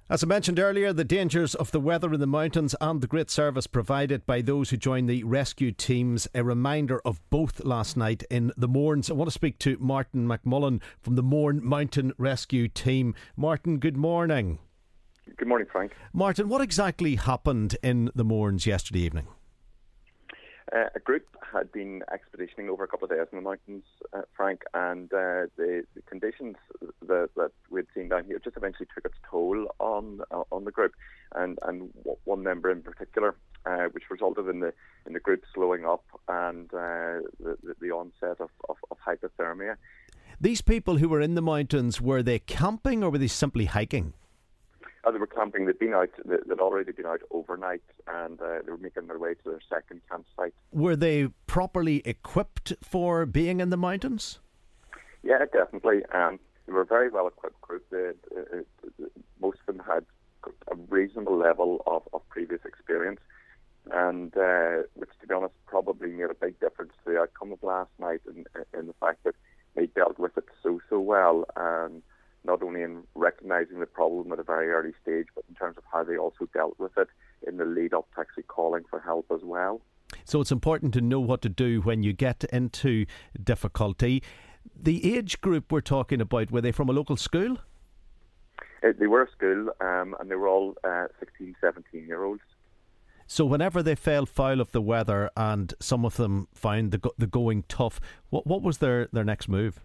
As I mentioned earlier, the dangers of the weather in the mountains and the great service provided by those who join the rescue teams. A reminder of both last night in the Mournes. I want to speak to Martin McMullen from the Mourne Mountain Rescue Team. Martin, good morning. Good morning, Frank. Martin, what exactly happened in the Mournes yesterday evening? A group had been expeditioning over a couple of days in the mountains, Frank, and the conditions that we'd seen down here just eventually took its toll on the group, and one member in particular, which resulted in the group slowing up and the onset of hypothermia. These people who were in the mountains, were they camping or were they simply hiking? They were camping. They'd already been out overnight, and they were making their way to their second campsite. Were they properly equipped for being in the mountains? Yeah, definitely. They were a very well equipped group. Most of them had a reasonable level of previous experience, and which, to be honest, probably made a big difference to the outcome of last night, in the fact that they dealt with it so well. Not only in recognising the problem at a very early stage, but in terms of how they also dealt with it in the lead up to actually calling for help as well. So it's important to know what to do when you get into difficulty. The age group we're talking about, were they from a local school? They were a school, and they were all 16, 17-year-olds. So whenever they fell foul of the weather and some of them found the going tough, what was their next move?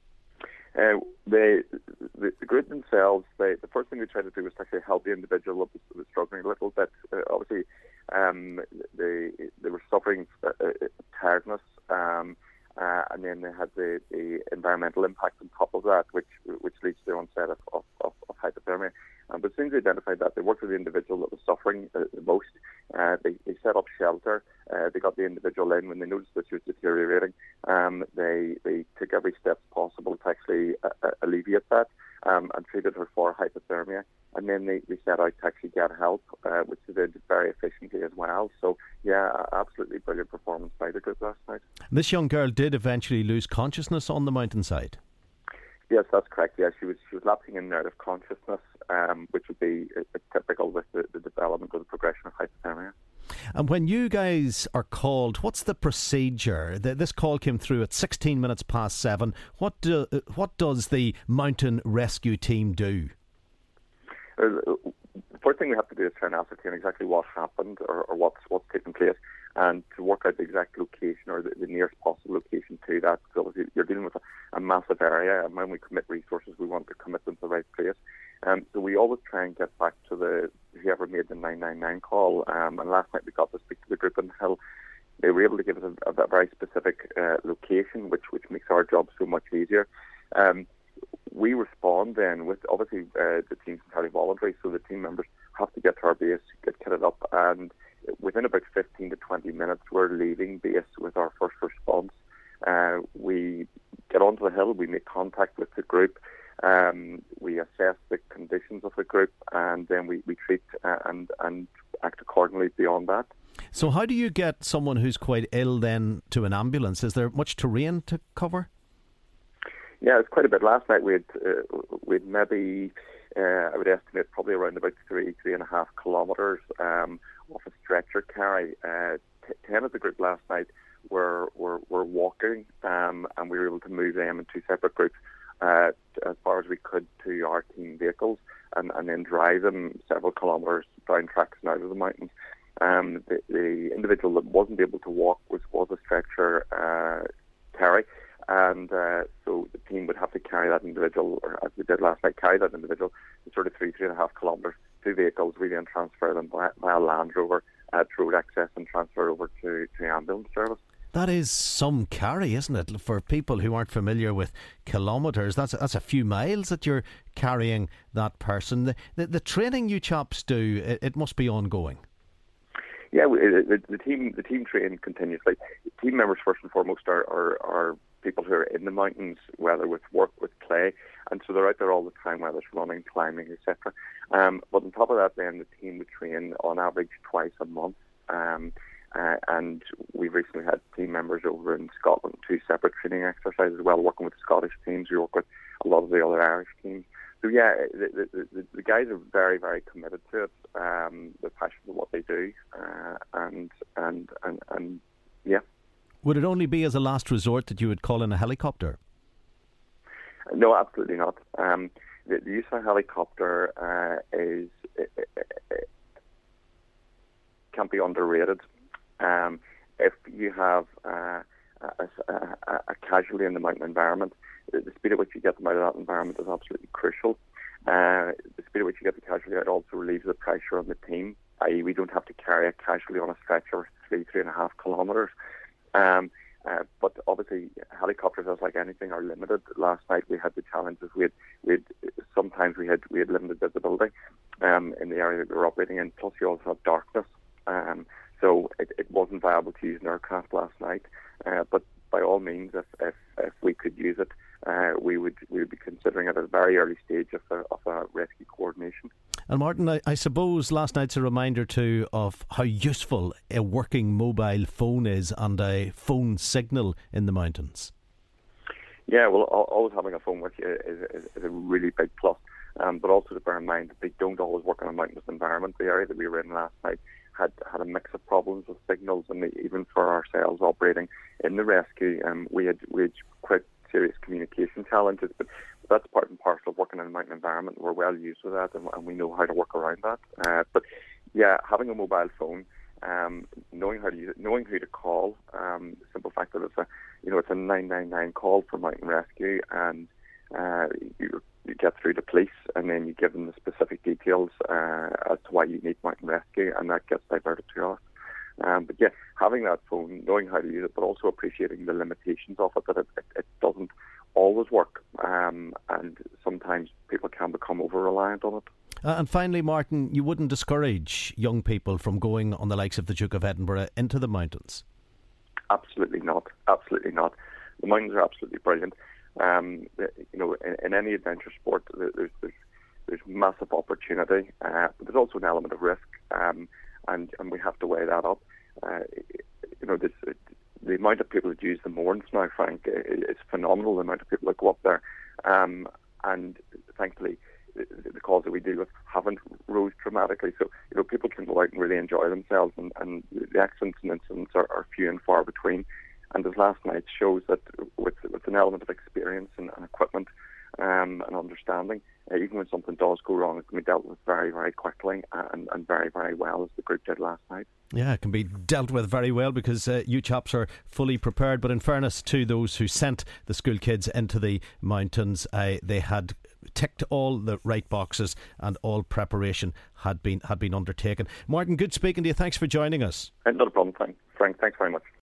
The group themselves, the first thing they tried to do was to actually help the individual that was struggling a little bit. Obviously, they were suffering tiredness, and then they had the environmental impact on top of that, which leads to the onset of hypothermia. But as soon as they identified that, they worked with the individual that was suffering the most. They set up shelter. They got the individual in when they noticed that she was deteriorating. They took every step possible to actually alleviate that, and treated her for hypothermia. And then they set out to actually get help, which they did very efficiently as well. So, yeah, absolutely brilliant performance by the group last night. This young girl did eventually lose consciousness on the mountainside. Yes, that's correct. Yeah, she was lapsing in and out of consciousness, which would be typical with the development or the progression of hypothermia. And when you guys are called, what's the procedure? This call came through at 16 minutes past 7. What does the mountain rescue team do? The first thing we have to do is try and ascertain exactly what happened or what's taken place, and to work out the exact location or the nearest possible location to that. Because obviously you're dealing with a massive area, and when we commit resources, we want to commit them to the right place. So we always try and get back to whoever made the 999 call. And last night we got to speak to the group on the hill. They were able to give us a very specific location, which makes our job so much easier. We respond then with, obviously, the team's entirely voluntary, so the team members have to get to our base, get kitted up, and within about 15 to 20 minutes, we're leaving base with our first response. We get onto the hill, we make contact with the group, we assess the conditions of the group, and then we treat and act accordingly beyond that. So how do you get someone who's quite ill then to an ambulance? Is there much terrain to cover? Yeah, it's quite a bit. Last night we'd maybe, I would estimate probably around about 3.5 kilometres of a stretcher carry. 10 of the group last night were walking, and we were able to move them in two separate groups as far as we could to our team vehicles, and then drive them several kilometres down tracks and out of the mountains. The individual that wasn't able to walk was a stretcher carry. And so the team would have to carry that individual, or as we did last night, carry that individual sort of 3.5 kilometres, two vehicles. We then transfer them via Land Rover to road access and transfer over to ambulance service. That is some carry, isn't it? For people who aren't familiar with kilometres, that's a few miles that you're carrying that person. The training you chaps do, it must be ongoing. Yeah, the team train continuously. Team members, first and foremost, are people who are in the mountains, whether with work, with play, and so they're out there all the time, whether it's running, climbing, etc. But on top of that, then the team would train on average twice a month. And we've recently had team members over in Scotland, 2 separate training exercises as well, working with the Scottish teams. We work with a lot of the other Irish teams. So yeah, the guys are very, very committed to it. They're passionate about what they do, and yeah. Would it only be as a last resort that you would call in a helicopter? No, absolutely not. The use of a helicopter can't be underrated. If you have a casualty in the mountain environment, the speed at which you get them out of that environment is absolutely crucial. The speed at which you get the casualty out also relieves the pressure on the team, i.e. we don't have to carry a casualty on a stretcher 3.5 kilometres. But obviously helicopters, as like anything, are limited. Last night we had the challenges. Sometimes we had limited visibility in the area that we were operating in, plus you also have darkness. So it wasn't viable to use an aircraft last night. But by all means, if we could use it, we would be considering it at a very early stage of a rescue coordination. And Martin, I suppose last night's a reminder too of how useful a working mobile phone is and a phone signal in the mountains. Yeah, well, always having a phone with you is a really big plus. But also to bear in mind that they don't always work in a mountainous environment. The area that we were in last night had a mix of problems with signals, and even for ourselves operating in the rescue, we had quite serious communication challenges. But that's part and parcel of working in a mountain environment. We're well used to that, and we know how to work around that. But yeah, having a mobile phone, knowing how to use it, knowing who to call. The simple fact that it's a 999 call for mountain rescue, and you get through to police, and then you give them the specific details as to why you need mountain rescue, and that gets diverted to us. But yeah, having that phone, knowing how to use it, but also appreciating the limitations of it, that it doesn't always work, and sometimes people can become over-reliant on it. And finally, Martin, you wouldn't discourage young people from going on the likes of the Duke of Edinburgh into the mountains? Absolutely not. Absolutely not. The mountains are absolutely brilliant. In any adventure sport, there's massive opportunity, but there's also an element of risk, and we have to weigh that up. The amount of people that use the Mournes now, Frank, is phenomenal. The amount of people that go up there, and thankfully, the calls that we deal with haven't rose dramatically. So people can go out and really enjoy themselves, and the accidents and incidents are few and far between. And as last night shows, that with an element of experience and equipment and understanding, even when something does go wrong, it can be dealt with very, very quickly and very, very well, as the group did last night. Yeah, it can be dealt with very well because you chaps are fully prepared. But in fairness to those who sent the school kids into the mountains, they had ticked all the right boxes and all preparation had been undertaken. Martin, good speaking to you. Thanks for joining us. Not a problem, Frank. Thanks very much.